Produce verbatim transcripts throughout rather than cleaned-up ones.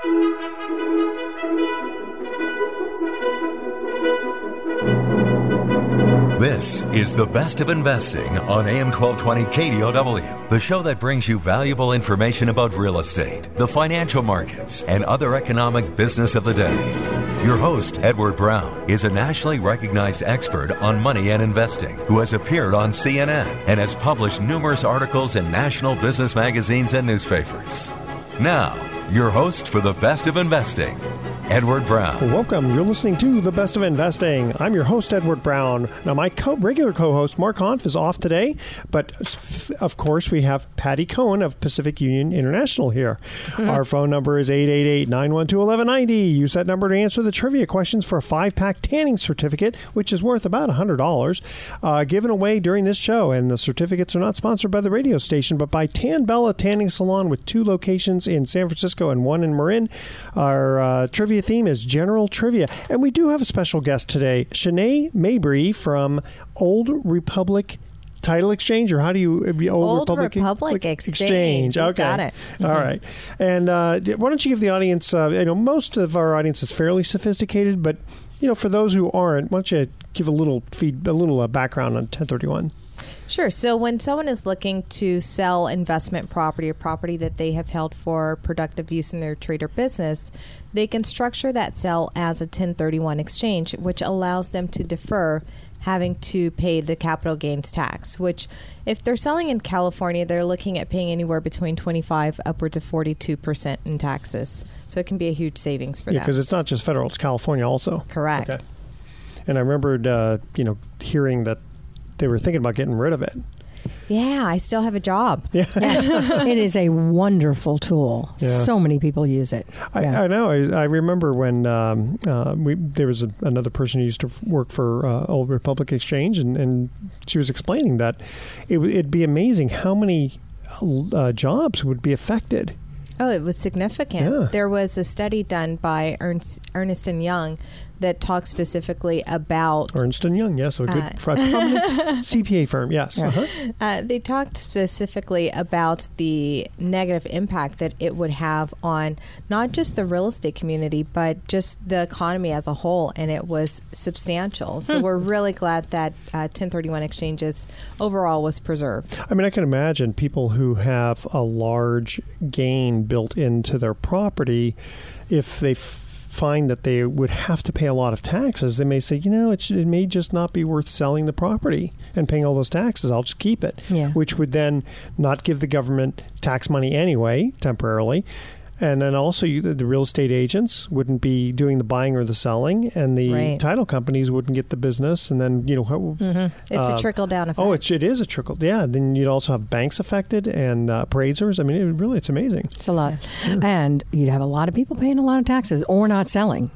This is The Best of Investing on A M twelve twenty K D O W, the show that brings you valuable information about real estate, the financial markets, and other economic business of the day. Your host, Edward Brown, is a nationally recognized expert on money and investing who has appeared on C N N and has published numerous articles in national business magazines and newspapers. Now, your host for The Best of Investing, Edward Brown. Welcome. You're listening to The Best of Investing. I'm your host, Edward Brown. Now, my co- regular co-host, Mark Hanf, is off today, but of course, we have Patty Cohen of Pacific Union International here. Mm-hmm. Our phone number is eight eight eight, nine one two, one one nine zero. Use that number to answer the trivia questions for a five-pack tanning certificate, which is worth about one hundred dollars, uh, given away during this show. And the certificates are not sponsored by the radio station, but by Tan Bella Tanning Salon with two locations in San Francisco and one in Marin. Our uh, trivia theme is general trivia, and we do have a special guest today, Shanae Mabry from Old Republic Title Exchange, or how do you Old, Old Republic, Republic Exchange? Exchange. You Okay, got it. Mm-hmm. All right. And uh, why don't you give the audience? Uh, you know, most of our audience is fairly sophisticated, but you know, for those who aren't, why don't you give a little feed, a little uh, background on ten thirty-one? Sure. So when someone is looking to sell investment property or property that they have held for productive use in their trade or business, they can structure that sale as a ten thirty-one exchange, which allows them to defer having to pay the capital gains tax, which if they're selling in California, they're looking at paying anywhere between twenty-five upwards of forty-two percent in taxes. So it can be a huge savings for yeah, them. because it's not just federal, it's California also. Correct. Okay. And I remembered, uh, you know, hearing that they were thinking about getting rid of it. Yeah, I still have a job. Yeah. Yeah. It is a wonderful tool. Yeah. So many people use it. I, Yeah. I know. I, I remember when um, uh, we there was a, another person who used to work for uh, Old Republic Exchange, and, and she was explaining that it, it'd be amazing how many uh, jobs would be affected. Oh, it was significant. Yeah. There was a study done by Ernst, Ernst and Young that talks specifically about... Ernst and Young, yes, a good Uh, prominent C P A firm, yes. Yeah. Uh-huh. Uh, they talked specifically about the negative impact that it would have on not just the real estate community, but just the economy as a whole, and it was substantial. So Hmm. we're really glad that uh, ten thirty-one exchanges overall was preserved. I mean, I can imagine people who have a large gain built into their property, if they f- find that they would have to pay a lot of taxes, they may say, you know, it, sh- it may just not be worth selling the property and paying all those taxes. I'll just keep it, Yeah. which would then not give the government tax money anyway, temporarily. And then also you, the real estate agents wouldn't be doing the buying or the selling, and the Right. title companies wouldn't get the business. And then, you know, how- It's Uh, a trickle-down effect. oh, it's, it is a trickle. Yeah. Then you'd also have banks affected and uh, appraisers. I mean, it really, it's amazing. It's a lot. And you'd have a lot of people paying a lot of taxes or not selling.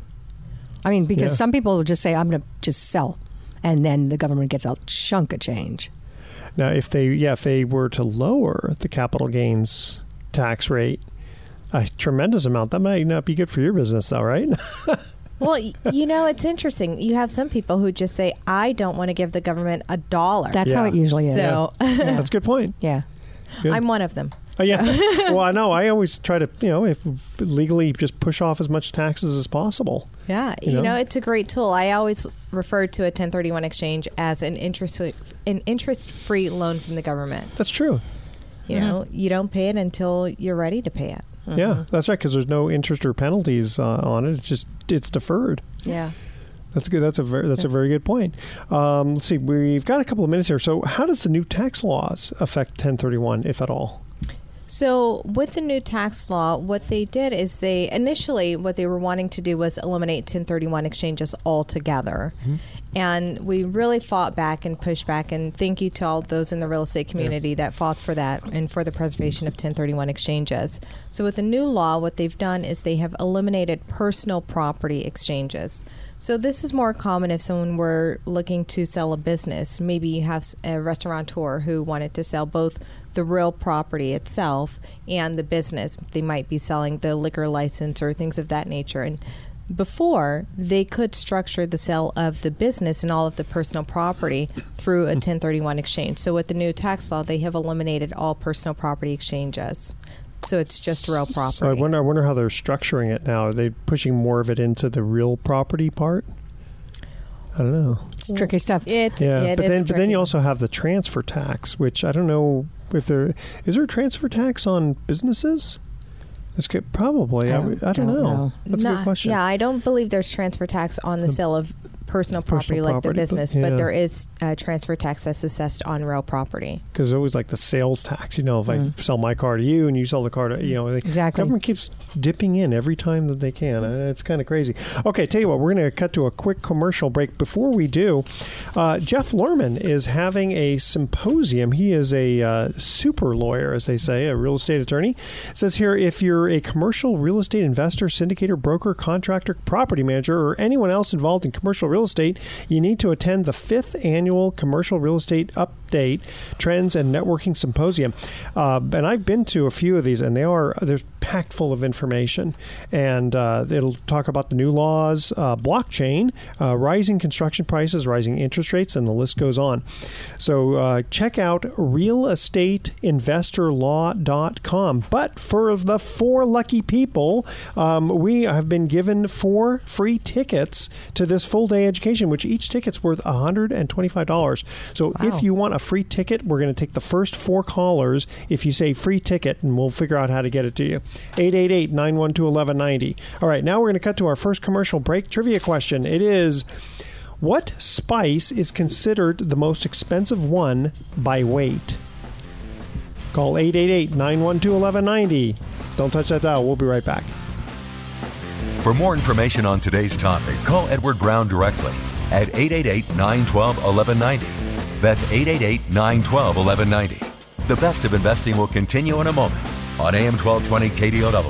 I mean, because Yeah. some people would just say, I'm going to just sell. And then the government gets a chunk of change. Now, if they, yeah, if they were to lower the capital gains tax rate a tremendous amount, that might not be good for your business, though, right? Well, y- you know, it's interesting. You have some people who just say, I don't want to give the government a dollar. That's how Yeah. it usually is. so That's a good point. Yeah. Good. I'm one of them. Oh, yeah. Well, I know. I always try to, you know, if legally just push off as much taxes as possible. Yeah, You you, know? know? it's a great tool. I always refer to a ten thirty-one exchange as an interest an interest-free loan from the government. That's true. You know, you don't pay it until you're ready to pay it. Yeah, that's right, because there's no interest or penalties uh, on it. It's just, it's deferred. Yeah. That's good. That's a very, that's a very good point. Um, let's see. We've got a couple of minutes here. So how does the new tax laws affect ten thirty-one, if at all? So with the new tax law, what they did is they initially what they were wanting to do was eliminate ten thirty-one exchanges altogether. Mm-hmm. And we really fought back and pushed back, and thank you to all those in the real estate community yeah. that fought for that and for the preservation of ten thirty-one exchanges. So with the new law, what they've done is they have eliminated personal property exchanges. So this is more common if someone were looking to sell a business. Maybe you have a restaurateur who wanted to sell both the real property itself and the business. They might be selling the liquor license or things of that nature. And before, they could structure the sale of the business and all of the personal property through a ten thirty-one exchange. So with the new tax law, they have eliminated all personal property exchanges. So it's just real property. So I wonder, I wonder how they're structuring it now. Are they pushing more of it into the real property part? I don't know. It's tricky stuff. It, Yeah, it but is then but then tricky. you also have the transfer tax, which I don't know if there is there a transfer tax on businesses. It's good, probably. I, I w- don't- I don't don't know. know. That's a Not- good question. Yeah, I don't believe there's transfer tax on the sale of personal property Personal like property, the but- business, yeah. but there is a transfer tax that's assessed on real property. Because always like the sales tax. You know, if Mm. I sell my car to you and you sell the car to you know, the Exactly. government keeps dipping in every time that they can. Uh, It's kind of crazy. Okay, tell you what, we're going to cut to a quick commercial break. Before we do, uh, Jeff Lerman is having a symposium. He is a uh, super lawyer, as they say, a real estate attorney. It says here, if you're a commercial real estate investor, syndicator, broker, contractor, property manager, or anyone else involved in commercial real estate, you need to attend the fifth annual Commercial Real Estate Update Trends and Networking Symposium. Uh, and I've been to a few of these, and they are they're packed full of information. And uh, it'll talk about the new laws, uh, blockchain, uh, rising construction prices, rising interest rates, and the list goes on. So uh, check out real estate investor law dot com. But for the four lucky people, um, we have been given four free tickets to this full-day education, which each ticket's worth one hundred twenty-five dollars. So Wow. if you want a free ticket, we're going to take the first four callers if you say free ticket, and we'll figure out how to get it to you. eight eight eight, nine one two, one one nine zero. All right, now we're going to cut to our first commercial break. Trivia question. It is, what spice is considered the most expensive one by weight? Call eight eight eight, nine one two, one one nine zero. Don't touch that dial. We'll be right back. For more information on today's topic, call Edward Brown directly at eight eight eight, nine one two, one one nine zero. That's eight eight eight, nine one two, one one nine zero. The best of investing will continue in a moment on A M twelve twenty K D O W.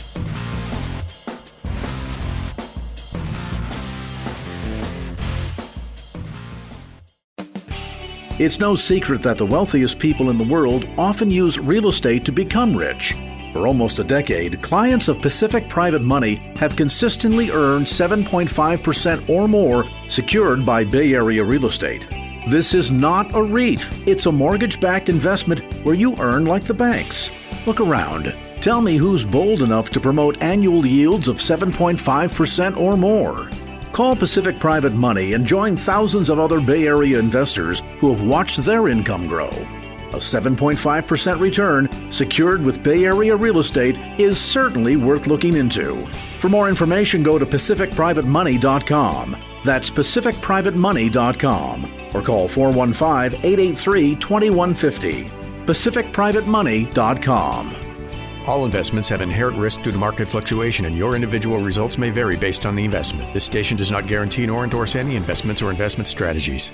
It's no secret that the wealthiest people in the world often use real estate to become rich. For almost a decade, clients of Pacific Private Money have consistently earned seven point five percent or more secured by Bay Area real estate. This is not a REIT. It's a mortgage-backed investment where you earn like the banks. Look around. Tell me who's bold enough to promote annual yields of seven point five percent or more. Call Pacific Private Money and join thousands of other Bay Area investors who have watched their income grow. A seven point five percent return secured with Bay Area real estate is certainly worth looking into. For more information, go to pacific private money dot com. That's pacific private money dot com. Or call four one five, eight eight three, two one five zero. pacific private money dot com. All investments have inherent risk due to market fluctuation, and your individual results may vary based on the investment. This station does not guarantee nor endorse any investments or investment strategies.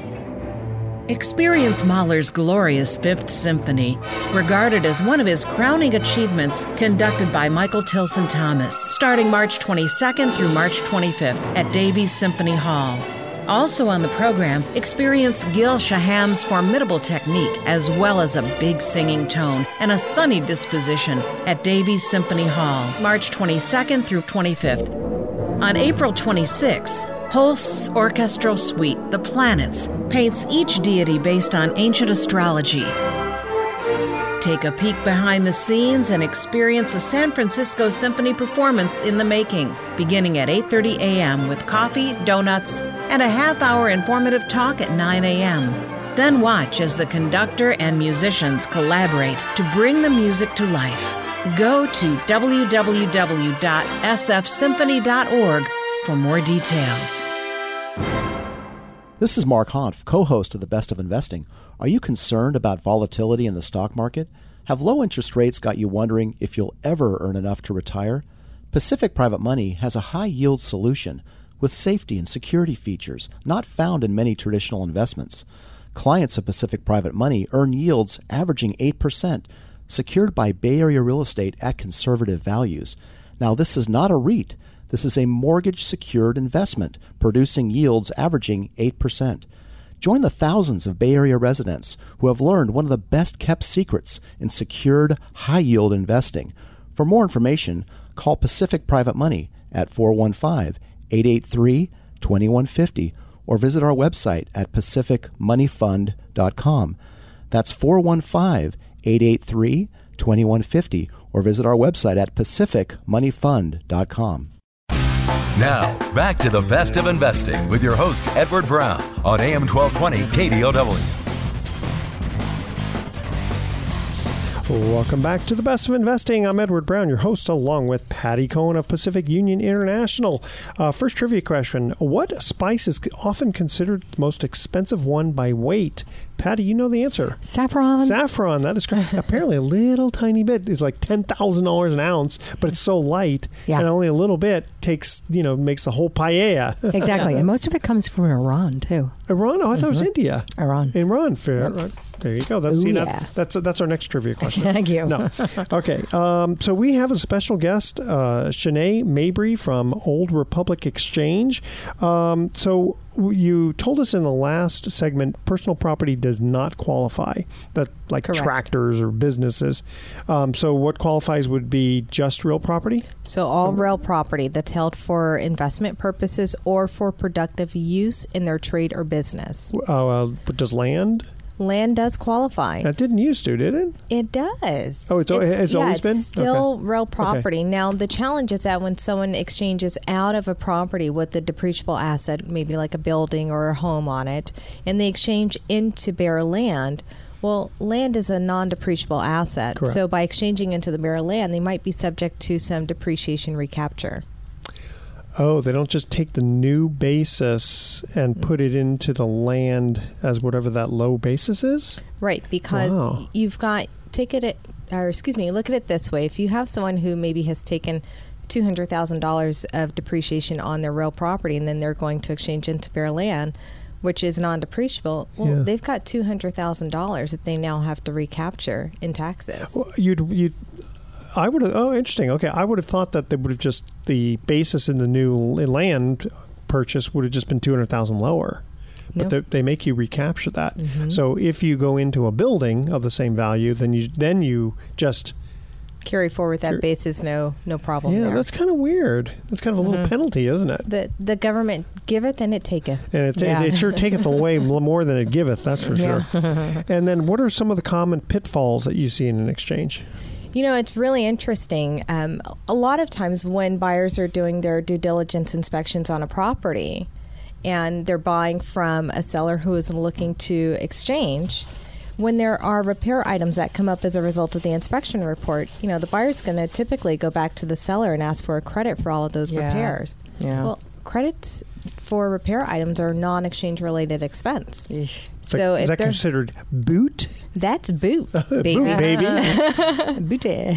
Experience Mahler's glorious Fifth Symphony, regarded as one of his crowning achievements, conducted by Michael Tilson Thomas, starting March twenty-second through March twenty-fifth at Davies Symphony Hall. Also on the program, experience Gil Shaham's formidable technique, as well as a big singing tone and a sunny disposition at Davies Symphony Hall, March twenty-second through twenty-fifth. On April twenty-sixth, Holst's orchestral suite, The Planets, paints each deity based on ancient astrology. Take a peek behind the scenes and experience a San Francisco Symphony performance in the making, beginning at eight thirty a.m. with coffee, donuts, and a half-hour informative talk at nine a.m. Then watch as the conductor and musicians collaborate to bring the music to life. Go to w w w dot s f symphony dot org for more details. This is Mark Hanf, co-host of The Best of Investing. Are you concerned about volatility in the stock market? Have low interest rates got you wondering if you'll ever earn enough to retire? Pacific Private Money has a high-yield solution with safety and security features not found in many traditional investments. Clients of Pacific Private Money earn yields averaging eight percent, secured by Bay Area real estate at conservative values. Now, this is not a REIT. This is a mortgage-secured investment, producing yields averaging eight percent. Join the thousands of Bay Area residents who have learned one of the best-kept secrets in secured, high-yield investing. For more information, call Pacific Private Money at four one five, eight eight three, two one five zero or visit our website at pacific money fund dot com. That's four one five, eight eight three, two one five zero or visit our website at pacific money fund dot com. Now, back to the best of investing with your host, Edward Brown, on A M twelve twenty K D O W. Welcome back to the Best of Investing. I'm Edward Brown, your host, along with Patty Cohen of Pacific Union International. Uh, first trivia question. What spice is often considered the most expensive one by weight? Patty, you know the answer. Saffron. Saffron, that is correct. Apparently a little tiny bit is like ten thousand dollars an ounce, but it's so light, yeah. and only a little bit takes, you know, makes the whole paella. Exactly, and most of it comes from Iran, too. Iran? Oh, I thought mm-hmm. it was India. Iran. Iran, fair. Yep. There you go. That's, Ooh, see, yeah. that, that's, that's our next trivia question. Thank you. No. Okay. Um, so we have a special guest, uh, Shanae Mabry from Old Republic Exchange. Um, so you told us in the last segment, personal property does not qualify, that like Correct. tractors or businesses. Um, so what qualifies would be just real property? So all real property that's held for investment purposes or for productive use in their trade or business. Uh, uh, does land? Land does qualify. That didn't used to, did it? It does. Oh, it's, it's yeah, always it's been? still Okay. real property. Now, the challenge is that when someone exchanges out of a property with a depreciable asset, maybe like a building or a home on it, and they exchange into bare land, well, land is a non-depreciable asset. Correct. So by exchanging into the bare land, they might be subject to some depreciation recapture. Oh, they don't just take the new basis and put it into the land as whatever that low basis is? Right, because Wow. you've got, take it, at, or excuse me, look at it this way. If you have someone who maybe has taken two hundred thousand dollars of depreciation on their real property and then they're going to exchange into bare land, which is non-depreciable, well, Yeah. they've got two hundred thousand dollars that they now have to recapture in taxes. Well, you'd, you'd, I would have, oh, interesting. Okay. I would have thought that they would have just, the basis in the new land purchase would have just been two hundred thousand lower. But Nope. they, they make you recapture that. Mhm. So if you go into a building of the same value, then you then you just Carry forward that Carry- basis, no no problem yeah, there. that's kind of weird. That's kind of a little Mhm. penalty, isn't it? the, the government giveth and it taketh. And it, Yeah. it, it sure taketh away more than it giveth, that's for Yeah. sure. And then what are some of the common pitfalls that you see in an exchange? You know, it's really interesting. Um, a lot of times when buyers are doing their due diligence inspections on a property and they're buying from a seller who is looking to exchange, when there are repair items that come up as a result of the inspection report, you know, the buyer's going to typically go back to the seller and ask for a credit for all of those Yeah. repairs. Yeah. Well, credits for repair items are non-exchange related expense. Eesh. So is if that they're- considered boot? That's boot, baby. Boot, baby. Booty.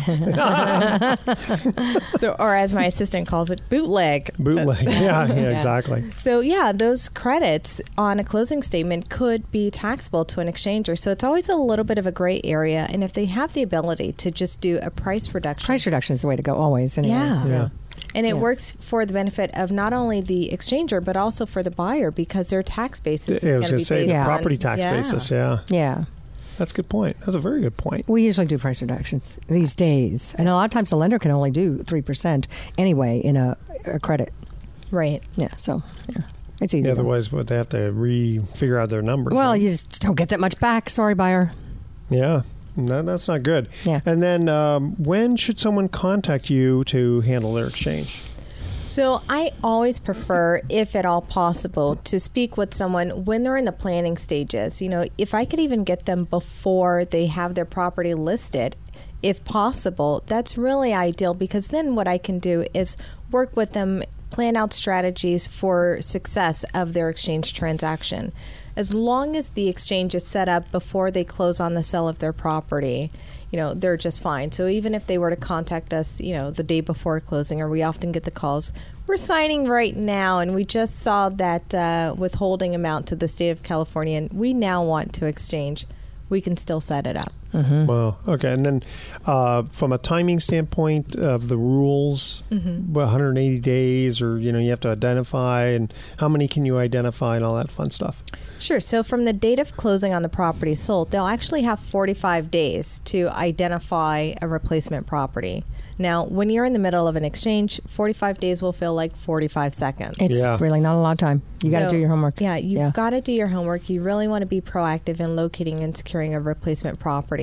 So, or as my assistant calls it, bootleg. Bootleg. Yeah, yeah, exactly. So yeah, those credits on a closing statement could be taxable to an exchanger. So it's always a little bit of a gray area. And if they have the ability to just do a price reduction, Price reduction is the way to go, always. Anyway. yeah. Yeah. And it Yeah. works for the benefit of not only the exchanger but also for the buyer because their tax basis Yeah, I is was going to going be to say based the on property tax yeah. basis. Yeah, Yeah. that's a good point. That's a very good point. We usually do price reductions these days. And a lot of times the lender can only do three percent anyway in a, a credit. Right. Yeah, so yeah, it's easy. Yeah, though. otherwise, would they have to re-figure out their numbers? Well, right? you just don't get that much back. Sorry, buyer. Yeah, no, that's not good. Yeah. And then, um, when should someone contact you to handle their exchange? So I always prefer, if at all possible, to speak with someone when they're in the planning stages. You know, if I could even get them before they have their property listed, if possible, that's really ideal because then what I can do is work with them, plan out strategies for success of their exchange transaction. As long as the exchange is set up before they close on the sale of their property, you know, they're just fine. So even if they were to contact us, you know, the day before closing, or we often get the calls, we're signing right now and we just saw that uh, withholding amount to the state of California and we now want to exchange, we can still set it up. Mm-hmm. Well, okay. And then, uh, from a timing standpoint of the rules, Mm-hmm. one hundred eighty days, or you know, you have to identify, and how many can you identify, and all that fun stuff. Sure. So from the date of closing on the property sold, they'll actually have forty-five days to identify a replacement property. Now, when you're in the middle of an exchange, forty-five days will feel like forty-five seconds. It's Yeah. really not a lot of time. You got to So, do your homework. Yeah, you've Yeah. got to do your homework. You really want to be proactive in locating and securing a replacement property.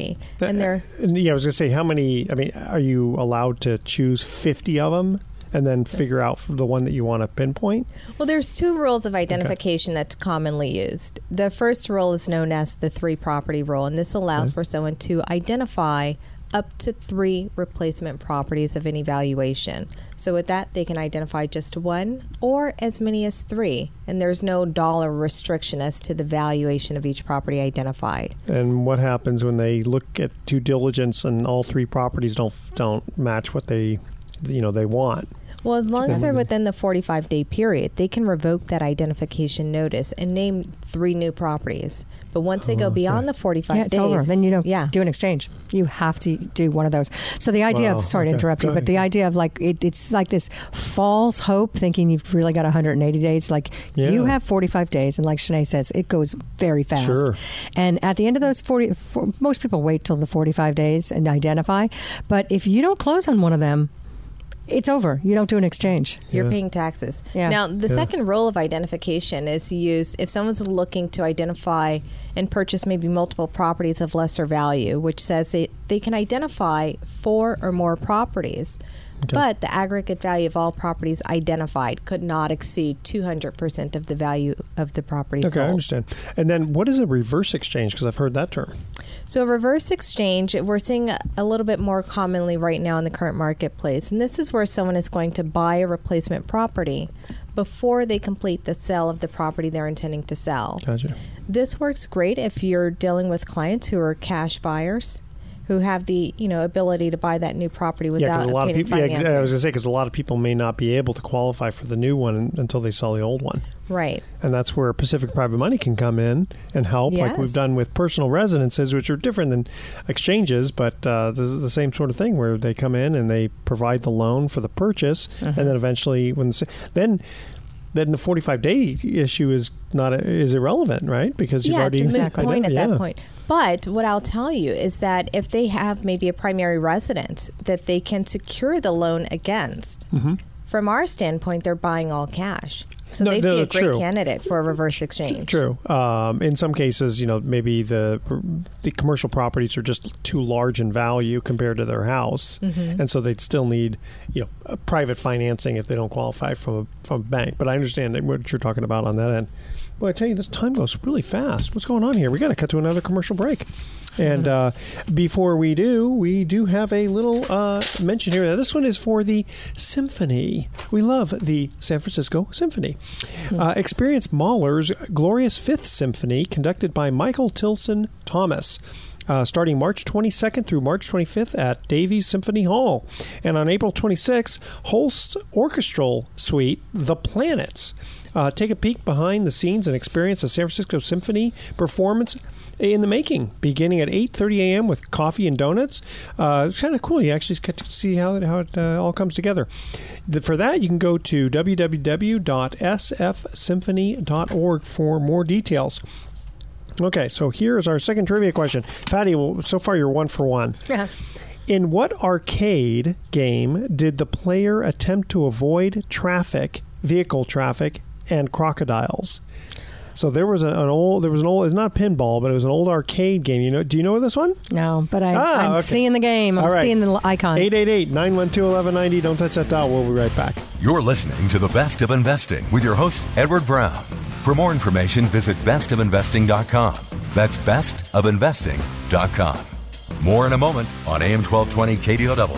property. And they're yeah, I was going to say, how many? I mean, are you allowed to choose fifty of them and then figure out the one that you want to pinpoint? Well, there's two rules of identification okay. that's commonly used. The first rule is known as the three property rule, and this allows okay. for someone to identify up to three replacement properties of any valuation. So with that, they can identify just one or as many as three, and there's no dollar restriction as to the valuation of each property identified. And what happens when they look at due diligence and all three properties don't don't match what they, you know, they want? Well, as long as they're within the forty-five day period, they can revoke that identification notice and name three new properties. But once they go beyond the forty-five yeah, it's days... over. Then you don't yeah. do an exchange. You have to do one of those. So the idea wow. of... Sorry okay. to interrupt go you, ahead. but the idea of like... It, it's like this false hope, thinking you've really got one hundred eighty days. Like, yeah. you have forty-five days, and like Shanae says, it goes very fast. Sure. And at the end of those forty... For, most people wait till the forty-five days and identify. But if you don't close on one of them, it's over. You don't do an exchange. You're yeah. paying taxes. Yeah. Now, the yeah. second rule of identification is used if someone's looking to identify and purchase maybe multiple properties of lesser value, which says they, they can identify four or more properties. Okay. But the aggregate value of all properties identified could not exceed two hundred percent of the value of the property okay, sold. I understand. And then what is a reverse exchange? Because I've heard that term. So a reverse exchange, we're seeing a little bit more commonly right now in the current marketplace. And this is where someone is going to buy a replacement property before they complete the sale of the property they're intending to sell. Gotcha. This works great if you're dealing with clients who are cash buyers, who have the you know ability to buy that new property without yeah, a lot of obtaining people, yeah, financing. I was going to say, because a lot of people may not be able to qualify for the new one until they sell the old one. Right. And that's where Pacific Private Money can come in and help, yes. like we've done with personal residences, which are different than exchanges, but uh, this is the same sort of thing where they come in and they provide the loan for the purchase, uh-huh. and then eventually, when the, then then the forty-five day issue is not a, is irrelevant, right? Because you've yeah, already it's a moot point at yeah. that point. But what I'll tell you is that if they have maybe a primary residence that they can secure the loan against, mm-hmm. from our standpoint, they're buying all cash. So No, they'd no, be a great true. candidate for a reverse exchange. True. Um, in some cases, you know, maybe the the commercial properties are just too large in value compared to their house, Mm-hmm. and so they'd still need, you know, a private financing if they don't qualify from a, from a bank. But I understand what you're talking about on that end. Boy, I tell you, this time goes really fast. What's going on here? We got to cut to another commercial break. And uh, before we do, we do have a little uh, mention here. Now, this one is for the Symphony. We love the San Francisco Symphony. Mm-hmm. Uh, experience Mahler's Glorious Fifth Symphony, conducted by Michael Tilson Thomas. Uh, starting March twenty-second through March twenty-fifth at Davies Symphony Hall. And on April twenty-sixth, Holst's Orchestral Suite, The Planets. Uh, take a peek behind the scenes and experience a San Francisco Symphony performance in the making, beginning at eight thirty a.m. with coffee and donuts. Uh, it's kind of cool. You actually get to see how it, how it uh, all comes together. The, for that, you can go to w w w dot s f symphony dot org for more details. Okay, so here's our second trivia question. Patty, well, so far you're one for one. Yeah. In what arcade game did the player attempt to avoid traffic, vehicle traffic, and crocodiles? So there was an, an old, there was an old, it's not pinball, but it was an old arcade game. You know, do you know this one? No, but I, Ah, I'm okay. seeing the game. I'm All right. seeing the icons. eight eight eight, nine one two, one one nine zero. Don't touch that dial. We'll be right back. You're listening to The Best of Investing with your host, Edward Brown. For more information, visit best of investing dot com. That's best of investing dot com. More in a moment on A M twelve twenty K D O W.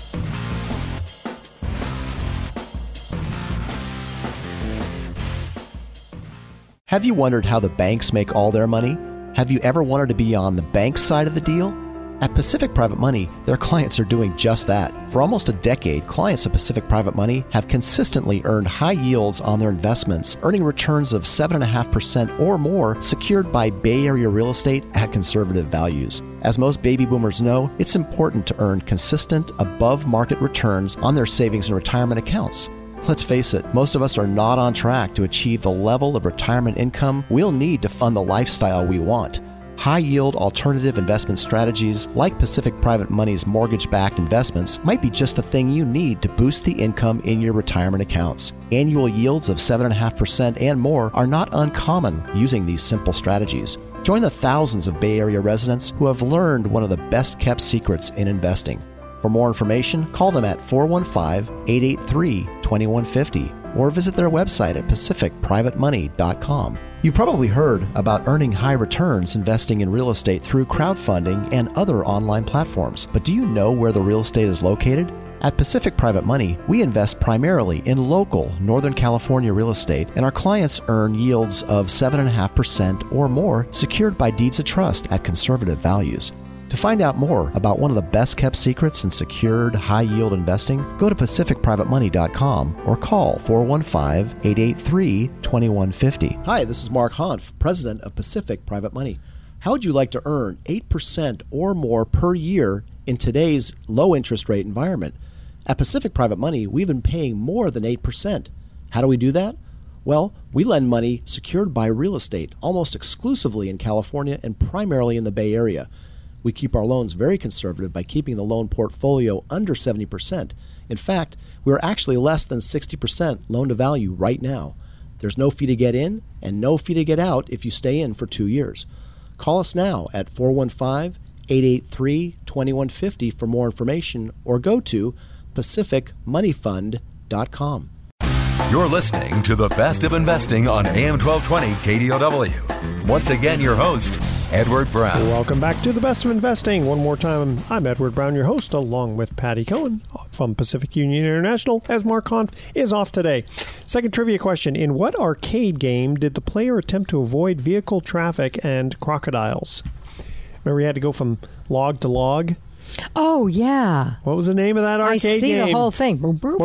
Have you wondered how the banks make all their money? Have you ever wanted to be on the bank's side of the deal? At Pacific Private Money, their clients are doing just that. For almost a decade, clients of Pacific Private Money have consistently earned high yields on their investments, earning returns of seven point five percent or more secured by Bay Area real estate at conservative values. As most baby boomers know, it's important to earn consistent, above-market returns on their savings and retirement accounts. Let's face it, most of us are not on track to achieve the level of retirement income we'll need to fund the lifestyle we want. High-yield alternative investment strategies like Pacific Private Money's mortgage-backed investments might be just the thing you need to boost the income in your retirement accounts. Annual yields of seven point five percent and more are not uncommon using these simple strategies. Join the thousands of Bay Area residents who have learned one of the best-kept secrets in investing. For more information, call them at four one five, eight eight three, two one five zero or visit their website at pacific private money dot com. You've probably heard about earning high returns investing in real estate through crowdfunding and other online platforms. But do you know where the real estate is located? At Pacific Private Money, we invest primarily in local Northern California real estate, and our clients earn yields of seven point five percent or more secured by deeds of trust at conservative values. To find out more about one of the best-kept secrets in secured, high-yield investing, go to pacific private money dot com or call four one five, eight eight three, two one five zero. Hi, this is Mark Hanf, president of Pacific Private Money. How would you like to earn eight percent or more per year in today's low-interest rate environment? At Pacific Private Money, we've been paying more than eight percent. How do we do that? Well, we lend money secured by real estate, almost exclusively in California and primarily in the Bay Area. We keep our loans very conservative by keeping the loan portfolio under seventy percent. In fact, we're actually less than sixty percent loan to value right now. There's no fee to get in and no fee to get out if you stay in for two years. Call us now at four one five, eight eight three, two one five zero for more information or go to pacific money fund dot com. You're listening to the best of investing on A M twelve twenty K D O W. Once again, your host, Edward Brown. Welcome back to the best of investing. One more time, I'm Edward Brown, your host, along with Patty Cohen from Pacific Union International, as Mark Hanf is off today. Second trivia question. In what arcade game did the player attempt to avoid vehicle traffic and crocodiles? Remember, you had to go from log to log? Oh, yeah. What was the name of that arcade game? I see game? the whole thing.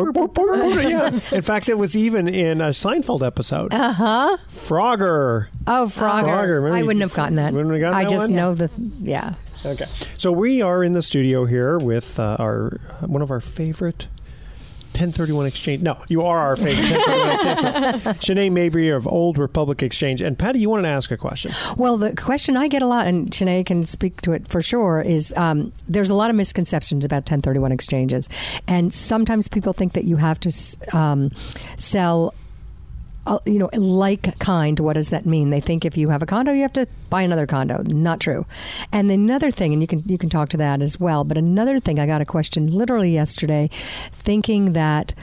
Yeah. In fact, it was even in a Seinfeld episode. Uh-huh. Frogger. Oh, Frogger. Frogger. I wouldn't have gotten that. Wouldn't have gotten I that just one? know the, yeah. Okay. So we are in the studio here with uh, our one of our favorite ten thirty-one Exchange. No, you are our favorite ten thirty-one Exchange. Shanae Mabry of Old Republic Exchange. And Patty, you wanted to ask a question. Well, the question I get a lot, and Shanae can speak to it for sure, is um, there's a lot of misconceptions about ten thirty-one exchanges. And sometimes people think that you have to um, sell Uh, you know, like kind. What does that mean? They think if you have a condo, you have to buy another condo. Not true. And another thing, and you can you can talk to that as well. But another thing, I got a question literally yesterday, thinking that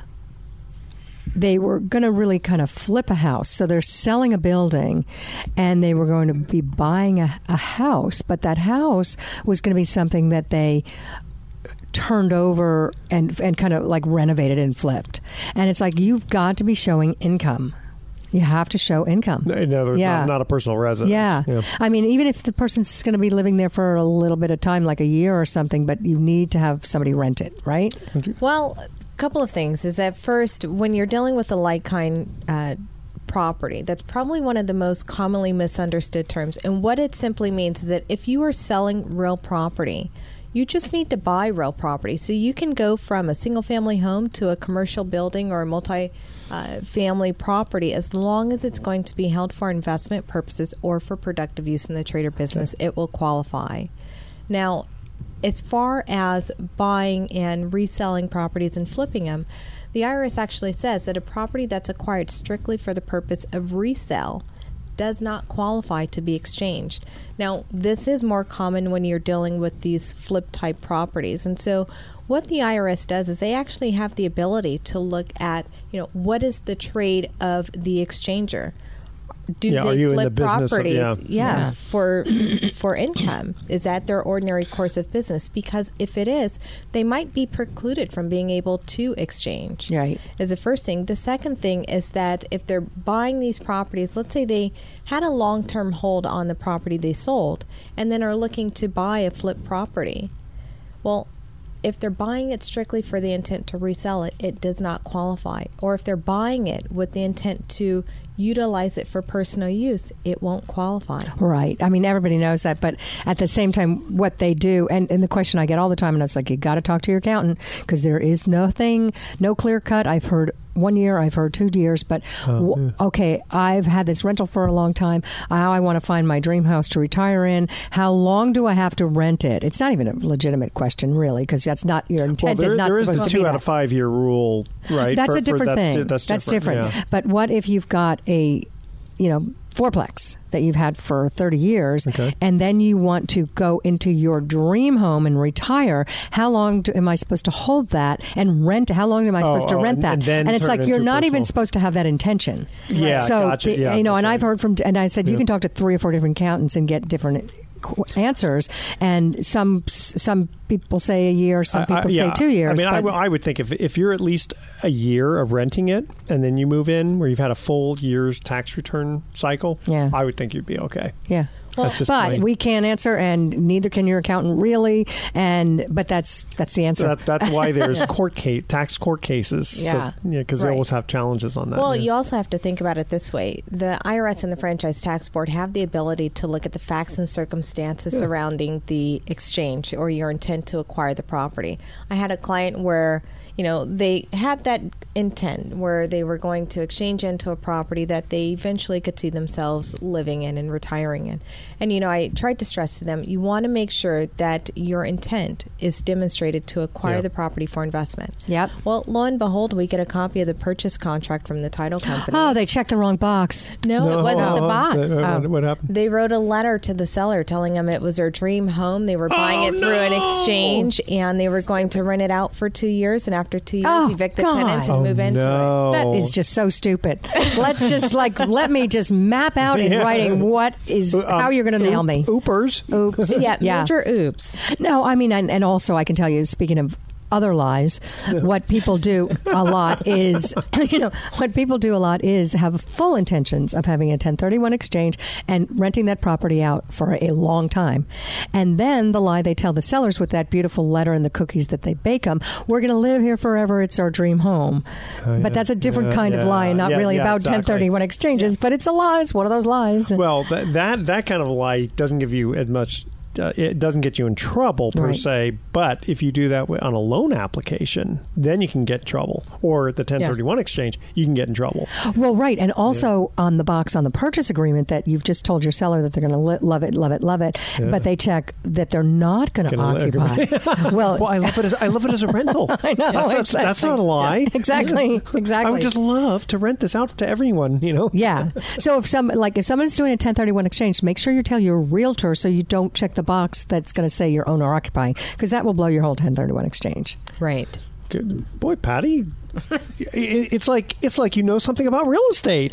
they were going to really kind of flip a house. So they're selling a building, and they were going to be buying a, a house. But that house was going to be something that they turned over and and kind of like renovated and flipped. And it's like, you've got to be showing income. You have to show income. No, yeah. not, not a personal residence. Yeah. yeah. I mean, even if the person's going to be living there for a little bit of time, like a year or something, but you need to have somebody rent it, right? Well, a couple of things is that first, when you're dealing with a like kind uh, property, that's probably one of the most commonly misunderstood terms. And what it simply means is that if you are selling real property, you just need to buy real property. So you can go from a single-family home to a commercial building or a multi-family uh, property as long as it's going to be held for investment purposes or for productive use in the trade or business. It will qualify. Now, as far as buying and reselling properties and flipping them, the I R S actually says that a property that's acquired strictly for the purpose of resale does not qualify to be exchanged. Now, this is more common when you're dealing with these flip type properties. And so what the I R S does is they actually have the ability to look at, you know, what is the trade of the exchanger? Do yeah, they are you flip in the business properties? Of, yeah, yeah. for for income. Is that their ordinary course of business? Because if it is, they might be precluded from being able to exchange. Right. Is the first thing. The second thing is that if they're buying these properties, let's say they had a long-term hold on the property they sold and then are looking to buy a flip property. Well, if they're buying it strictly for the intent to resell it, it does not qualify. Or if they're buying it with the intent to utilize it for personal use, it won't qualify. Right. I mean, everybody knows that. But at the same time, what they do, and, and the question I get all the time, and it's like, you got to talk to your accountant because there is nothing, no clear cut. I've heard one year, I've heard two years, but Oh, w- yeah. okay, I've had this rental for a long time. Now I want to find my dream house to retire in. How long do I have to rent it? It's not even a legitimate question, really, because that's not your Well, intent. there, is not there is supposed the to two be out that. of five year rule, right? That's For- a for- different that's, thing. di- That's, That's different. different. yeah. But what if you've got a, you know, fourplex that you've had for thirty years, Okay. and then you want to go into your dream home and retire? How long do, am I supposed to hold that and rent? How long am I supposed Oh, to oh, rent and- that? and then it's turn like it you're into not even personal. supposed to have that intention. Yeah, so gotcha. the- Yeah, you know, and that's I've right. heard from, and I said you Yeah. can talk to three or four different accountants and get different qu- answers, and some some people say a year, some I- people I- say yeah. two years. I mean, I, but- w- I would think if if you're at least a year of renting it, and then you move in where you've had a full year's tax return cycle, Yeah. I would think you'd be okay. Yeah. That's just but my- we can't answer, and neither can your accountant really. And but that's that's the answer. That, that's why there's court case, tax court cases. Yeah. So, yeah, because they Right. always have challenges on that. Well, yeah. you also have to think about it this way. The I R S and the Franchise Tax Board have the ability to look at the facts and circumstances Yeah. surrounding the exchange or your intent to acquire the property. I had a client where, you know, they had that intent where they were going to exchange into a property that they eventually could see themselves living in and retiring in. And, you know, I tried to stress to them, you want to make sure that your intent is demonstrated to acquire Yeah. the property for investment. Yep. Well, lo and behold, we get a copy of the purchase contract from the title company. Oh, they checked the wrong box. no, No, it wasn't the uh, box. uh, Oh. what, what happened? They wrote a letter to the seller telling them it was their dream home. They were buying Oh, it through an no! exchange, and they were going to rent it out for two years. And after two years, Oh, evict the God. tenants and Oh, move into it. no. That is just so stupid. Let's just like let me just map out in Yeah. writing what is Um, how you're going to nail oop- me. Oopers. Oops. Yeah, Yeah. major oops. No, I mean, and, and also I can tell you, speaking of other lies, what people do a lot is, you know, what people do a lot is have full intentions of having a ten thirty-one exchange and renting that property out for a long time. And then the lie they tell the sellers with that beautiful letter and the cookies that they bake them, we're going to live here forever. It's our dream home. Oh, yeah. But that's a different Yeah, kind of yeah, lie, and not yeah, really yeah, about exactly. ten thirty-one exchanges, but it's a lie. It's one of those lies. Well, that, that that kind of lie doesn't give you as much. Uh, it doesn't get you in trouble per Right. se, but if you do that wi- on a loan application, then you can get in trouble. Or the ten thirty-one exchange, you can get in trouble. Well, right. And also on the box on the purchase agreement that you've just told your seller that they're going to li- love it, love it, love it, Yeah. but they check that they're not going to Gonna li- occupy. well, Well, I love it as I love it as a rental. I know. That's, not- exactly. that's not a lie. Exactly. Exactly. I would just love to rent this out to everyone. You know. Yeah. So if some like if someone's doing a ten thirty-one exchange, make sure you tell your realtor so you don't check the box that's going to say you're owner occupying, because that will blow your whole ten thirty-one exchange. Right. Good. Boy, Patty, it- it's like it's like you know something about real estate.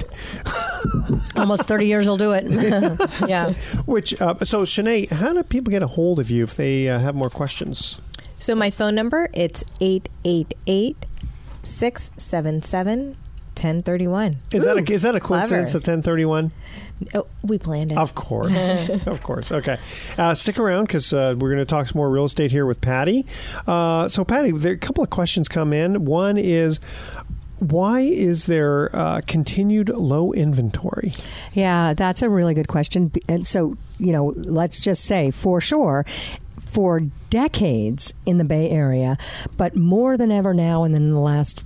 Almost thirty years will do it. Yeah. Which uh, so, Shanae, how do people get a hold of you if they uh, have more questions? So my phone number, it's eight eight eight, six seven seven, one oh three one. Is that a, is that a coincidence clever. of ten thirty-one? Oh, we planned it. Of course. Of course. Okay. Uh, stick around because uh, we're going to talk some more real estate here with Patty. Uh, so, Patty, there a couple of questions come in. One is, why is there uh, continued low inventory? Yeah, that's a really good question. And so, you know, let's just say for sure, for decades in the Bay Area, but more than ever now and in the last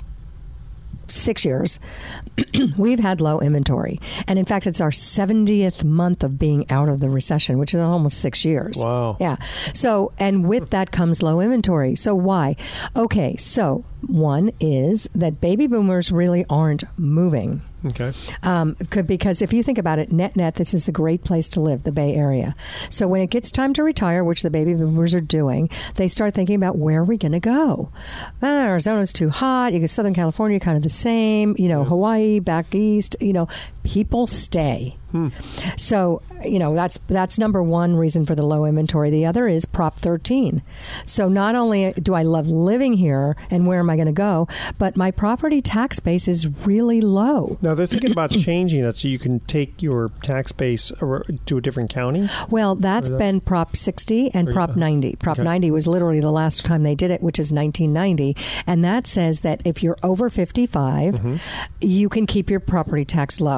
six years, we've had low inventory. And in fact, it's our seventieth month of being out of the recession, which is almost six years. Wow. Yeah. So, and with that comes low inventory. So why? Okay. So one is that baby boomers really aren't moving. Okay. Um, could, because if you think about it, net net, this is a great place to live, the Bay Area. So when it gets time to retire, which the baby boomers are doing, they start thinking about where are we going to go? Ah, Arizona's too hot. You get Southern California, kind of the same. You know, Hawaii, back east. You know, people stay. Hmm. So, you know, that's that's number one reason for the low inventory. The other is Prop thirteen. So not only do I love living here and where am I going to go, but my property tax base is really low. Now, they're thinking about changing that so you can take your tax base or- to a different county. Well, that's Or that- been Prop sixty and Or- Prop ninety. Prop okay. ninety was literally the last time they did it, which is nineteen ninety. And that says that if you're over fifty-five, Mm-hmm. you can keep your property tax low.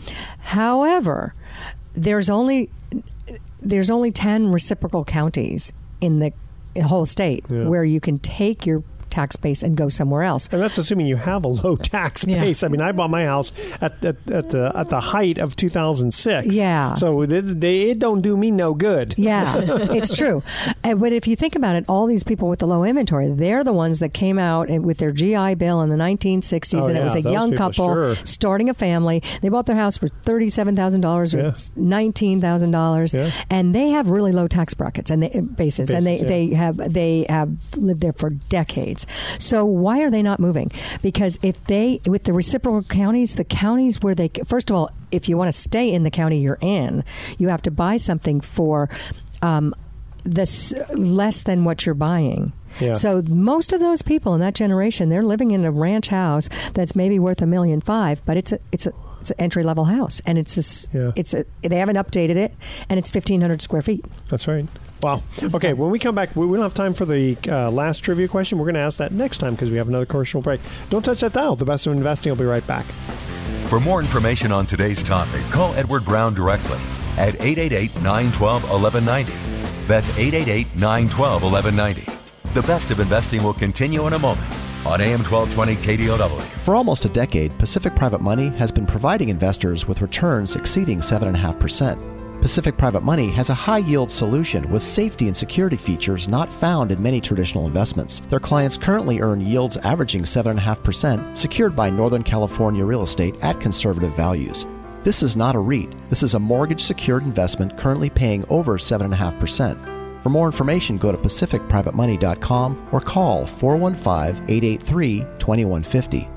However, there's only there's only ten reciprocal counties in the whole state Yeah. where you can take your tax base and go somewhere else. And that's assuming you have a low tax Yeah. base. I mean, I bought my house at, at, at the at the height of two thousand six. Yeah. So they, they, it don't do me no good. Yeah, it's true. And, but if you think about it, all these people with the low inventory, they're the ones that came out and, with their G I Bill in the nineteen sixties, Oh, and yeah, it was a those young people, couple sure. starting a family. They bought their house for thirty-seven thousand dollars or Yeah. nineteen thousand dollars, Yeah. and they have really low tax brackets and they, bases, Bases, and they, yeah. they have they have lived there for decades. So why are they not moving? Because if they, with the reciprocal counties, the counties where they, first of all, if you want to stay in the county you're in, you have to buy something for um, this less than what you're buying. Yeah. So most of those people in that generation, they're living in a ranch house that's maybe worth a million five, but it's a it's a it's an entry level house, and it's a, s- Yeah. it's a, they haven't updated it, and it's fifteen hundred square feet. That's right. Wow. Okay, when we come back, we we don't have time for the uh, last trivia question. We're going to ask that next time because we have another commercial break. Don't touch that dial. The Best of Investing will be right back. For more information on today's topic, call Edward Brown directly at eight eight eight, nine one two, one one nine zero. That's eight eight eight, nine one two, one one nine zero. The Best of Investing will continue in a moment on A M twelve twenty K D O W. For almost a decade, Pacific Private Money has been providing investors with returns exceeding seven point five percent. Pacific Private Money has a high-yield solution with safety and security features not found in many traditional investments. Their clients currently earn yields averaging seven point five percent, secured by Northern California real estate at conservative values. This is not a REIT. This is a mortgage-secured investment currently paying over seven point five percent. For more information, go to pacific private money dot com or call four one five, eight eight three, two one five zero.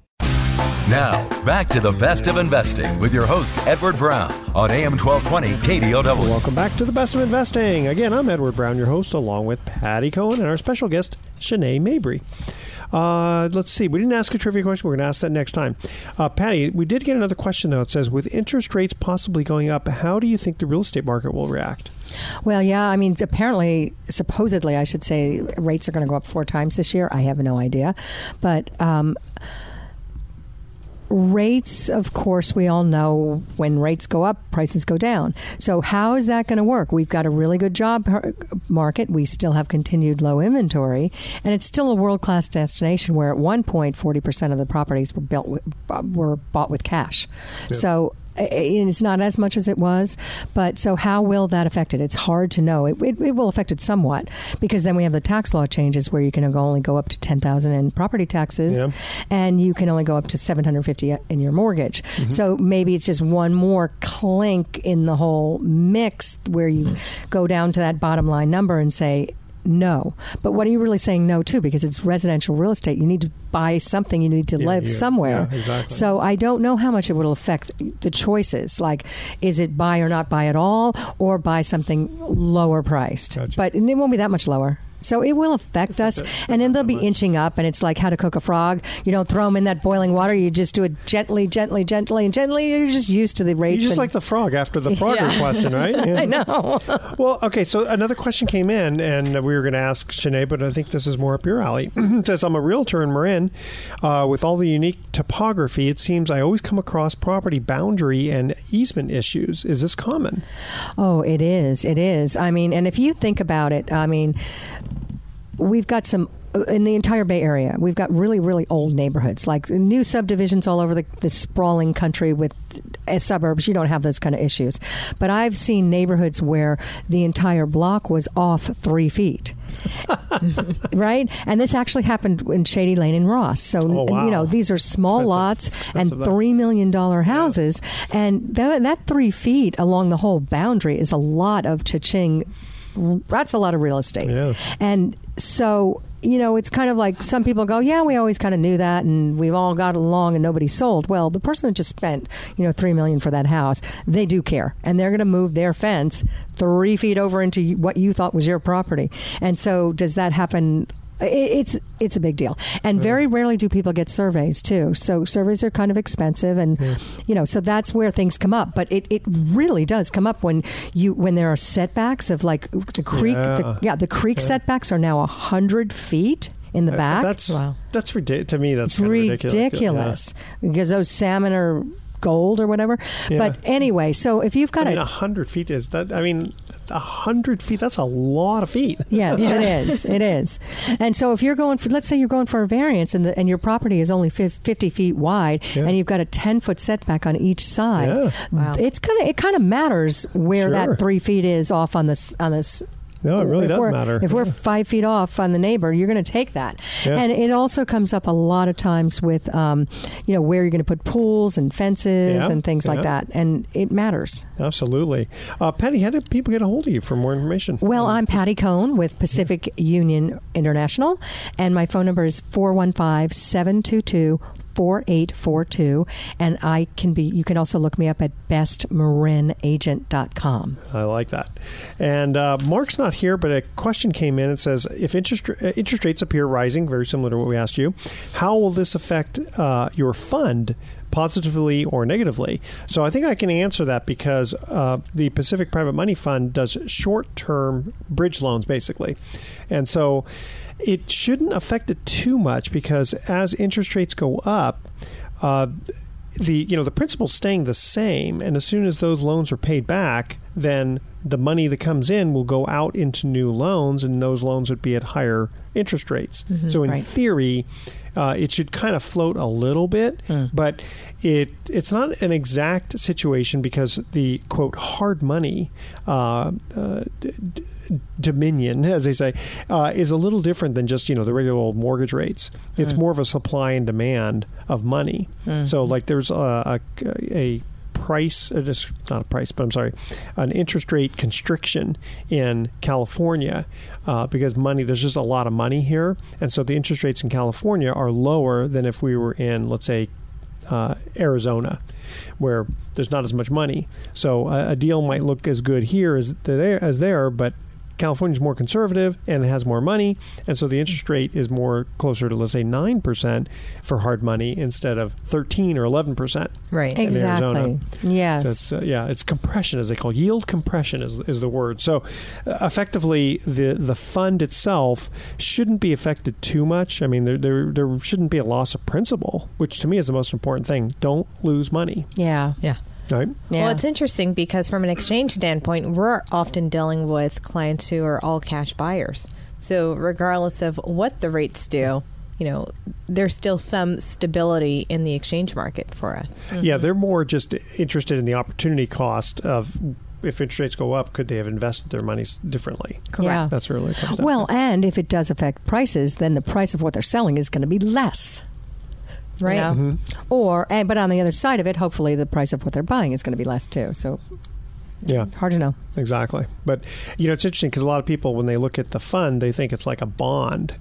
Now, back to the Best of Investing with your host, Edward Brown, on A M twelve twenty K D O W. Welcome back to the Best of Investing. Again, I'm Edward Brown, your host, along with Patty Cohen and our special guest, Shanae Mabry. Uh, let's see. We didn't ask a trivia question. We're going to ask that next time. Uh, Patty, we did get another question, though. It says, with interest rates possibly going up, how do you think the real estate market will react? Well, yeah, I mean, apparently, supposedly, I should say, rates are going to go up four times this year. I have no idea. But um, rates, of course, we all know when rates go up, prices go down. So how is that going to work? We've got a really good job market. We still have continued low inventory, and it's still a world-class destination where at one point forty percent of the properties were built with, were bought with cash. Yep. So it's not as much as it was, but so how will that affect it? It's hard to know. It, it, it will affect it somewhat, because then we have the tax law changes where you can only go up to ten thousand dollars in property taxes, yeah. and you can only go up to seven hundred fifty dollars in your mortgage. Mm-hmm. So maybe it's just one more clink in the whole mix where you go down to that bottom line number and say, no. But what are you really saying no to? Because it's residential real estate. You need to buy something. You need to yeah, live yeah, somewhere. Yeah, exactly. So I don't know how much it will affect the choices. Like, is it buy or not buy at all, or buy something lower priced? Gotcha. But it won't be that much lower. So it will affect us, and then they'll be inching up, and it's like how to cook a frog. You don't throw them in that boiling water. You just do it gently, gently, gently, and gently. You're just used to the rates. You just and, like the frog after the Frogger yeah. question, right? Yeah. I know. Well, okay, so another question came in, and we were going to ask Shanae, but I think this is more up your alley. It says, I'm a realtor in Marin. Uh, with all the unique topography, it seems I always come across property boundary and easement issues. Is this common? Oh, it is. It is. I mean, and if you think about it, I mean, we've got some in the entire Bay Area. We've got really, really old neighborhoods, like new subdivisions all over the, the sprawling country with uh, suburbs. You don't have those kind of issues. But I've seen neighborhoods where the entire block was off three feet. Right? And this actually happened in Shady Lane in Ross. So, oh, wow. you know, these are small expensive, lots expensive and three million dollars houses. Yeah. And th- that three feet along the whole boundary is a lot of cha-ching. That's a lot of real estate. Yeah. And so, you know, it's kind of like some people go, yeah, we always kind of knew that, and we've all got along and nobody sold. Well, the person that just spent, you know, three million dollars for that house, they do care. And they're going to move their fence three feet over into what you thought was your property. And so does that happen? It's it's a big deal, and yeah. very rarely do people get surveys too. So surveys are kind of expensive, and yeah. you know, so that's where things come up. But it, it really does come up when you when there are setbacks of like the creek. Yeah, the, yeah, the creek yeah. setbacks are now a hundred feet in the back. That's wow. that's ridiculous to me. That's it's kind ridiculous, of ridiculous. Yeah. because those salmon are gold or whatever. Yeah. But anyway, so if you've got I mean, a a hundred feet is that. I mean, a hundred feet. That's a lot of feet. Yes, it is. It is. And so if you're going for, let's say you're going for a variance, and the, and your property is only fifty feet wide, Yeah. and you've got a ten foot setback on each side. Yeah. Wow. It's kind of it kind of matters where Sure. that three feet is off on this on this. No, it really if does we're- matter. If we're Yeah. five feet off on the neighbor, you're going to take that. Yeah. And it also comes up a lot of times with, um, you know, where you're going to put pools and fences Yeah. and things Yeah. like that. And it matters. Absolutely. Uh, Patty, how do people get a hold of you for more information? Well, I'm Patty Cohn with Pacific Union International, and my phone number is four one five, seven two two, four eight four two, and I can be you can also look me up at best marin agent dot com. I like that. And uh, Mark's not here, but a question came in. It says, if interest, uh, interest rates appear rising, very similar to what we asked you, how will this affect uh, your fund positively or negatively? So I think I can answer that because uh, the Pacific Private Money Fund does short-term bridge loans, basically. And so it shouldn't affect it too much because as interest rates go up, uh, the you know the principal's staying the same, and as soon as those loans are paid back, then the money that comes in will go out into new loans, and those loans would be at higher interest rates. Mm-hmm, so in right. theory, uh, it should kind of float a little bit, Mm. but it it's not an exact situation because the quote hard money uh, uh, d- d- dominion, as they say, uh, is a little different than just you know the regular old mortgage rates. It's Mm. more of a supply and demand of money. Mm. So like there's a, a, a price, uh, just not a price, but I'm sorry, an interest rate constriction in California uh, because money, there's just a lot of money here. And so the interest rates in California are lower than if we were in, let's say, uh, Arizona, where there's not as much money. So a, a deal might look as good here as there, as there, but California's more conservative and it has more money, and so the interest rate is more closer to, let's say, nine percent for hard money instead of thirteen or eleven percent. Right. in Arizona. Exactly. Yes. So it's, uh, yeah, it's compression, as they call it. Yield compression is, is the word. So uh, effectively, the the fund itself shouldn't be affected too much. I mean, there, there there shouldn't be a loss of principal, which to me is the most important thing. Don't lose money. yeah. Yeah. Right? Yeah. Well, it's interesting because from an exchange standpoint, we're often dealing with clients who are all cash buyers. So regardless of what the rates do, you know, there's still some stability in the exchange market for us. Yeah, they're more just interested in the opportunity cost of if interest rates go up, could they have invested their money differently? Yeah. That's really what it comes down Well, to. and if it does affect prices, then the price of what they're selling is going to be less. Right. Yeah. Mm-hmm. Or, and, but on the other side of it, hopefully the price of what they're buying is going to be less too. So Yeah. hard to know. Exactly. But, you know, it's interesting because a lot of people, when they look at the fund, they think it's like a bond.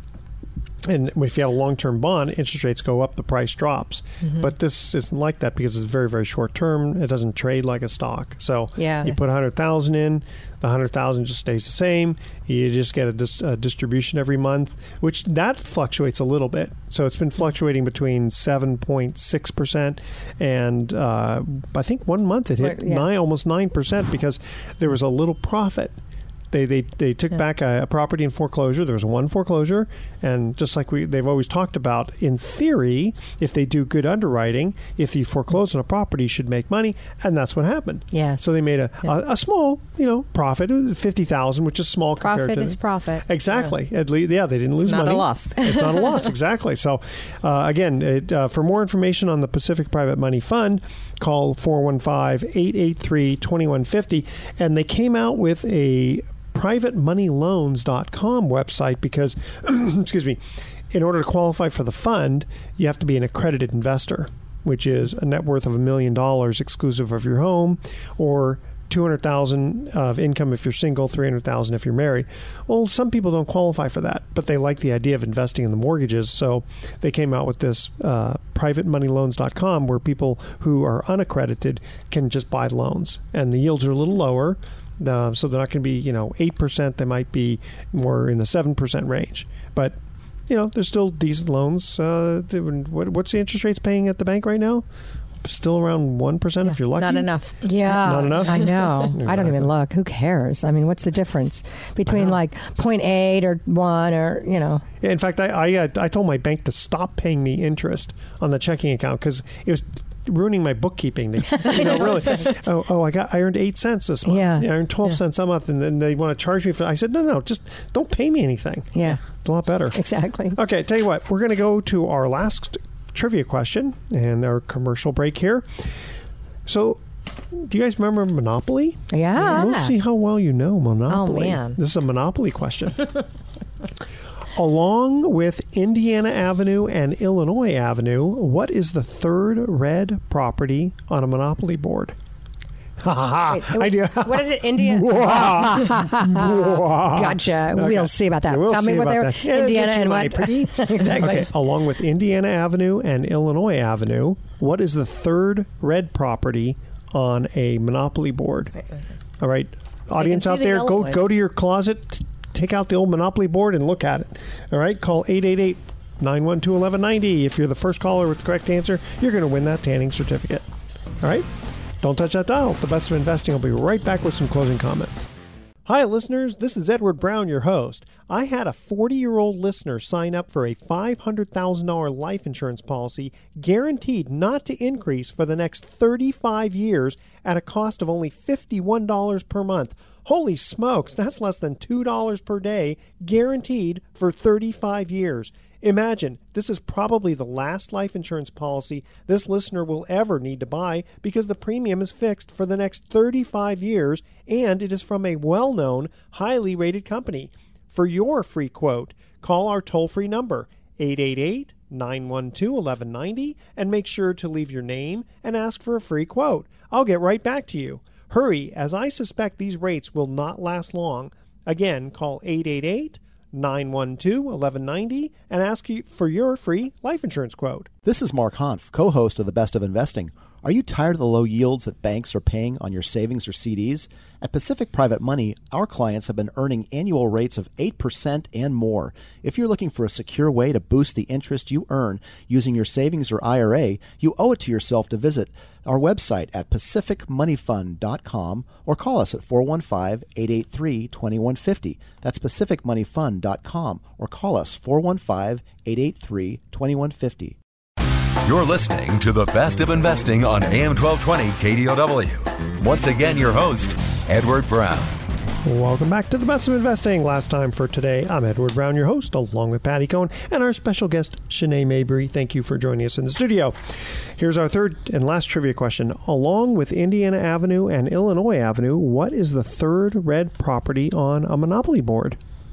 And if you have a long-term bond, interest rates go up, the price drops. Mm-hmm. But this isn't like that because it's very, very short-term. It doesn't trade like a stock. So Yeah. you put one hundred thousand dollars in, the one hundred thousand dollars just stays the same. You just get a, dis- a distribution every month, which that fluctuates a little bit. So it's been fluctuating between seven point six percent and uh, I think one month it hit Right, yeah. nine, almost nine percent because there was a little profit. They they, they took Yeah. back a, a property in foreclosure. There was one foreclosure, and just like we they've always talked about, in theory, if they do good underwriting, if you foreclose on a property, you should make money, and that's what happened. Yes. So they made a, a, a small, you know, profit, fifty thousand, which is small compared Profit to is profit. Exactly. At least, yeah, they didn't lose not a money. loss. It's not a loss. Exactly. So, uh, again, it, uh, for more information on the Pacific Private Money Fund, call four one five, eight eight three, two one five zero. And they came out with a private money loans dot com website because, excuse me, in order to qualify for the fund, you have to be an accredited investor, which is a net worth of a million dollars exclusive of your home, or two hundred thousand of income if you're single, three hundred thousand if you're married. Well, some people don't qualify for that, but they like the idea of investing in the mortgages, so they came out with this uh, private money loans dot com where people who are unaccredited can just buy loans, and the yields are a little lower. Uh, so they're not going to be, you know, eight percent. They might be more in the seven percent range. But, you know, there's still decent loans. Uh, what, what's the interest rates paying at the bank right now? Still around one percent if you're lucky. Not enough. Yeah. Not enough? I know. I don't even look. Who cares? I mean, what's the difference between like zero point eight or one or, you know? In fact, I I, uh, I told my bank to stop paying me interest on the checking account because it was ruining my bookkeeping. They, you know, really. oh, oh, I got I earned eight cents this month. Yeah. I earned twelve Yeah. cents a month, and then they want to charge me for. I said, no, no, just don't pay me anything. Yeah. It's a lot better. Exactly. Okay, tell you what, we're going to go to our last trivia question and our commercial break here. So, do you guys remember Monopoly? Yeah. We'll see how well you know Monopoly. Oh, man. This is a Monopoly question. Along with Indiana Avenue and Illinois Avenue, what is the third red property on a Monopoly board? Ha ha ha. Wait, I do. What is it, India? Gotcha. Okay. We'll see about that. Yeah, we'll Tell see me what about they're that. Yeah, Indiana get you and money, what? pretty. Exactly. Okay, along with Indiana Avenue and Illinois Avenue, what is the third red property on a Monopoly board? All right, audience see out the there, yellow go one. go to your closet, t- take out the old Monopoly board and look at it. All right, call eight eight eight, nine one two, one one nine zero. If you're the first caller with the correct answer, you're going to win that tanning certificate. All right, don't touch that dial. The Best of Investing will be right back with some closing comments. Hi, listeners. This is Edward Brown, your host. I had a forty-year-old listener sign up for a five hundred thousand dollars life insurance policy guaranteed not to increase for the next thirty-five years at a cost of only fifty-one dollars per month. Holy smokes, that's less than two dollars per day, guaranteed for thirty-five years. Imagine, this is probably the last life insurance policy this listener will ever need to buy because the premium is fixed for the next thirty-five years and it is from a well-known, highly rated company. For your free quote, call our toll-free number, eight eight eight, nine one two, one one nine zero, and make sure to leave your name and ask for a free quote. I'll get right back to you. Hurry, as I suspect these rates will not last long. Again, call eight eight eight, nine one two, one one nine zero and ask you for your free life insurance quote. This is Mark Hanf, co-host of The Best of Investing. Are you tired of the low yields that banks are paying on your savings or C Ds? At Pacific Private Money, our clients have been earning annual rates of eight percent and more. If you're looking for a secure way to boost the interest you earn using your savings or I R A, you owe it to yourself to visit our website at pacific money fund dot com or call us at four one five, eight eight three, two one five zero. That's pacific money fund dot com or call us four one five, eight eight three, two one five zero. You're listening to the Best of Investing on A M twelve twenty K D O W. Once again, your host, Edward Brown. Welcome back to the Best of Investing. Last time for today, I'm Edward Brown, your host, along with Patty Cohen and our special guest, Shanae Mabry. Thank you for joining us in the studio. Here's our third and last trivia question. Along with Indiana Avenue and Illinois Avenue, what is the third red property on a Monopoly board?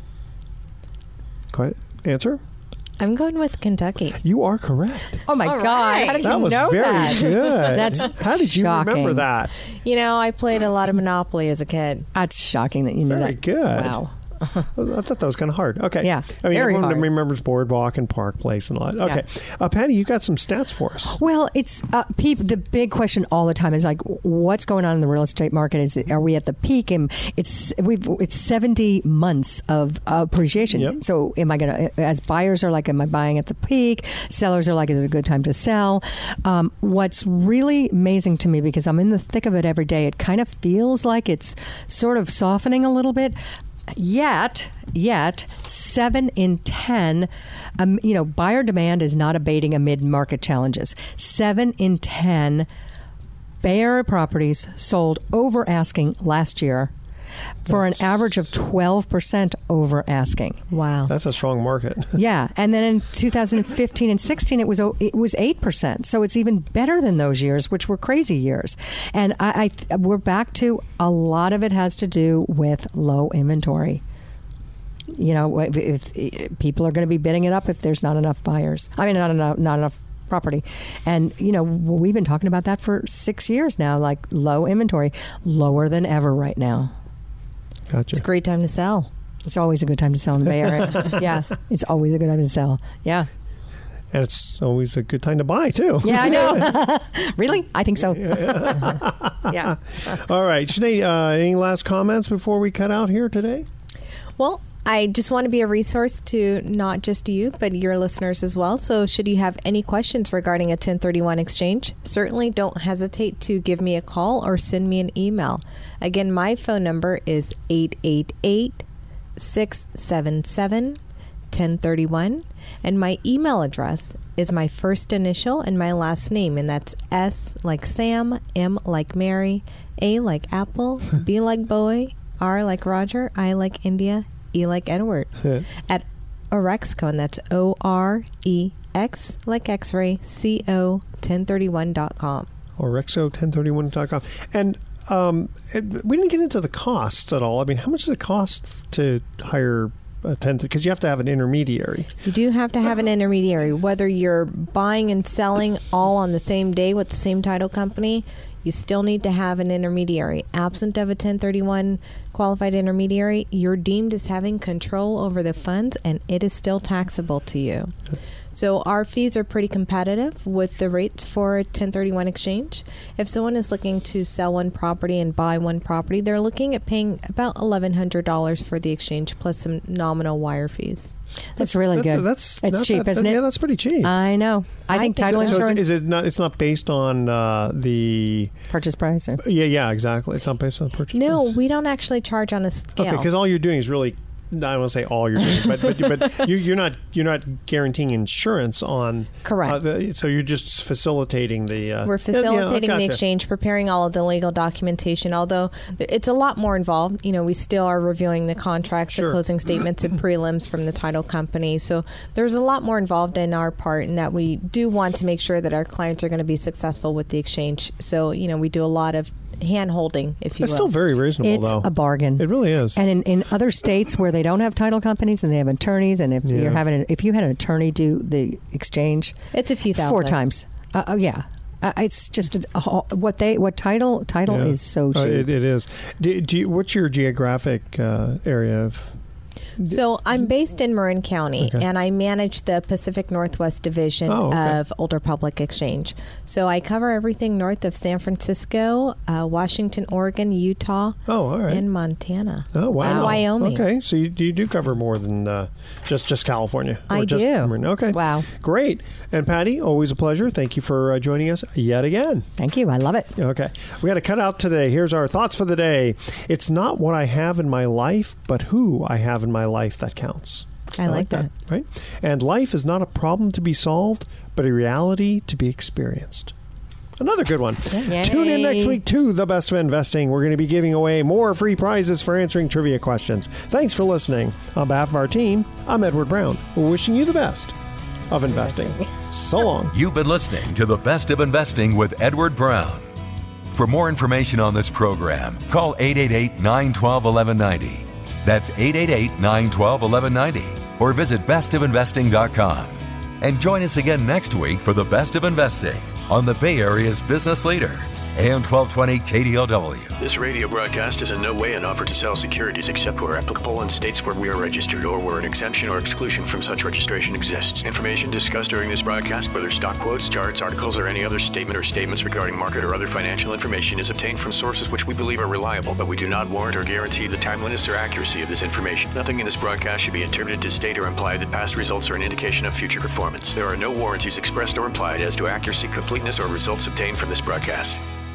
Quite answer? I'm going with Kentucky. You are correct. Oh, my All God. right. How did That you was know very that? good. That's How did you shocking. remember that? You know, I played a lot of Monopoly as a kid. That's shocking that you knew Very that. good. Wow. I thought that was kind of hard. Okay. Yeah, I mean, very everyone hard. remembers Boardwalk and Park Place and all that. Okay. Uh, Patty, you got some stats for us. Well, it's uh, peop the big question all the time is like, what's going on in the real estate market? Is it, are we at the peak? And it's we've it's seventy months of appreciation. Yep. So, am I going to? As buyers are like, am I buying at the peak? Sellers are like, is it a good time to sell? Um, what's really amazing to me, because I'm in the thick of it every day, it kind of feels like it's sort of softening a little bit. Yet, yet, seven in ten, um, you know, buyer demand is not abating amid market challenges. Seven in ten Bay Area properties sold over asking last year for an average of twelve percent over asking. Wow. That's a strong market. Yeah, and then in two thousand fifteen and sixteen, it was o- it was eight percent. So it's even better than those years, which were crazy years. And I, I we're back to a lot of it has to do with low inventory. You know, if, if, if people are going to be bidding it up if there's not enough buyers. I mean, not enough, not enough property. And you know, we've been talking about that for six years now. Like low inventory, lower than ever right now. Gotcha. It's a great time to sell. It's always a good time to sell in the Bay Area. Yeah, it's always a good time to sell. Yeah. And it's always a good time to buy, too. Yeah, I know. Really? I think so. Yeah. All right. Shanae, uh, any last comments before we cut out here today? Well, I just want to be a resource to not just you, but your listeners as well. So should you have any questions regarding a ten thirty-one exchange, certainly don't hesitate to give me a call or send me an email. Again, my phone number is eight eight eight, six seven seven, ten thirty-one. And my email address is my first initial and my last name, and that's S like Sam, M like Mary, A like Apple, B like boy, R like Roger, I like India, E like Edward, at Orexco, and that's O R E X like X-ray, C O ten thirty-one dot com. Orexco ten thirty-one dot com. And um, it, we didn't get into the costs at all. I mean, how much does it cost to hire a ten? Because you have to have an intermediary. You do have to have an intermediary. Whether you're buying and selling all on the same day with the same title company, you still need to have an intermediary. Absent of a ten thirty-one qualified intermediary, you're deemed as having control over the funds, and it is still taxable to you. So our fees are pretty competitive with the rates for a ten thirty-one exchange. If someone is looking to sell one property and buy one property, they're looking at paying about eleven hundred dollars for the exchange plus some nominal wire fees. That's really That's- good. That's it's not cheap, that- isn't that- it? Yeah, that's pretty cheap. I know. I, I think think title so. So insurance is it not? It's not based on uh, the purchase price. Or? yeah, yeah, exactly. It's not based on the purchase. No, price. we don't actually charge on a scale. Okay, because all you're doing is really. I don't want to say all you're doing, but but, but you, you're not you're not guaranteeing insurance on Correct. Uh, the, so you're just facilitating the. Uh, We're yeah, facilitating yeah, the gotcha. exchange, preparing all of the legal documentation, although th- it's a lot more involved. You know, we still are reviewing the contracts, Sure. the closing statements, and prelims from the title company. So there's a lot more involved in our part, in that we do want to make sure that our clients are going to be successful with the exchange. So, you know, we do a lot of hand-holding, if you It's will. still very reasonable, It's though. a bargain. It really is. And in, in other states where they don't have title companies and they have attorneys, and if Yeah. you're having, an, if you had an attorney do the exchange, It's a few thousand. four times. Uh, oh yeah, uh, it's just a, a, what they what title title Yeah. is so cheap. Uh, it, it is. Do, do you, what's your geographic uh, area of? So I'm based in Marin County, Okay. and I manage the Pacific Northwest Division Oh, okay. of Older Public Exchange. So I cover everything north of San Francisco, uh, Washington, Oregon, Utah, Oh, all right. and Montana. Oh, wow. And Wyoming. Okay, so you, you do cover more than uh, just just California. Or I just do. Marin- Okay. Wow. Great. And Patty, always a pleasure. Thank you for uh, joining us yet again. Thank you. I love it. Okay. We got to cut out today. Here's our thoughts for the day. It's not what I have in my life, but who I have in my life that counts. I like that. Right? And life is not a problem to be solved, but a reality to be experienced. Another good one. Yay. Tune in next week to The Best of Investing. We're going to be giving away more free prizes for answering trivia questions. Thanks for listening. On behalf of our team, I'm Edward Brown. We're wishing you the best of investing. So long. You've been listening to The Best of Investing with Edward Brown. For more information on this program, call eight eight eight, nine one two, one one nine zero. That's eight eight eight, nine one two, one one nine zero. Or visit best of investing dot com. And join us again next week for The Best of Investing on the Bay Area's business leader, A M twelve twenty K D O W. This radio broadcast is in no way an offer to sell securities except where applicable in states where we are registered or where an exemption or exclusion from such registration exists. Information discussed during this broadcast, whether stock quotes, charts, articles, or any other statement or statements regarding market or other financial information, is obtained from sources which we believe are reliable, but we do not warrant or guarantee the timeliness or accuracy of this information. Nothing in this broadcast should be interpreted to state or imply that past results are an indication of future performance. There are no warranties expressed or implied as to accuracy, completeness, or results obtained from this broadcast.